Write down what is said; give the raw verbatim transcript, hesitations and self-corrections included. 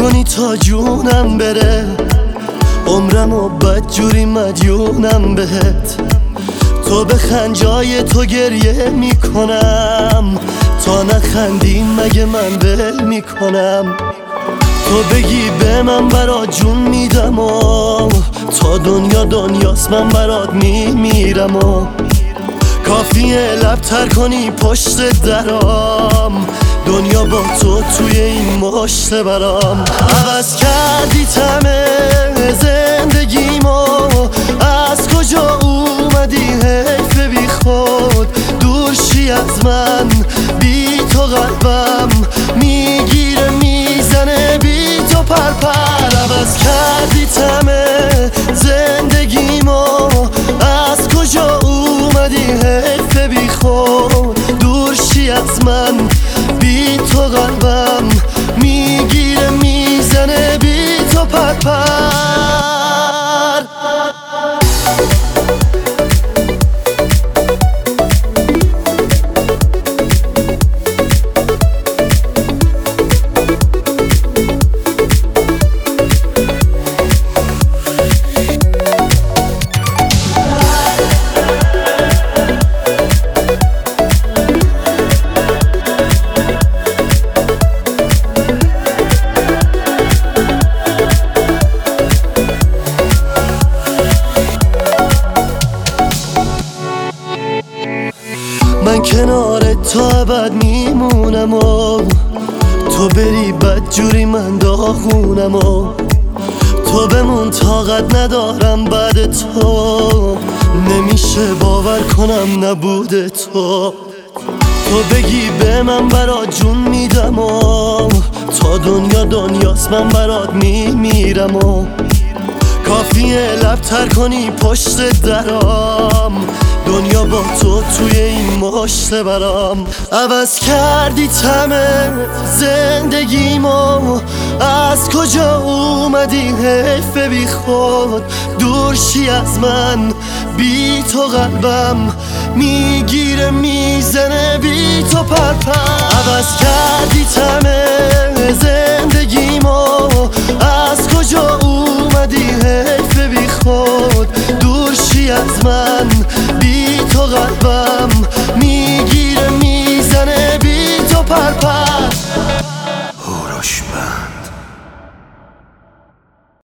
کنی تا جونم بره، عمرم و بدجوری مدیونم بهت. تو بخند جای تو گریه میکنم، تا نخندی مگه من ول میکنم. تو بگی به من برات جون میدم و تا دنیا دنیاست من برات میمیرم و کافیه لب تر کنی پشت درام، دنیا با تو توی این مشت برام. عوض کردی تمه زندگیمو، از کجا اومدی حیف بی خود، دور شی از من بی تو قلبم میگیره میزنه بی تو پرپر. عوض کردی تمه زندگیمو، از کجا اومدی حیف بی خود، دور شی از من بی تو قلبم میگیره میزنه بی تو پرپر. من کنار تا ابد میمونم و تو بری بدجوری من داغونم و تو بمون طاقت ندارم بعد تو، نمیشه باور کنم نبود تو. تو بگی به من برات جون میدم و تا دنیا دنیاست من برات میمیرم و کافیه لب تر کنی پشت درام، دنیا با تو توی این مشت برام. عوض کردی تمه زندگیمو، از کجا اومدی حیف بی خود، دور شی از من بی تو قلبم میگیره میزنه بی تو پر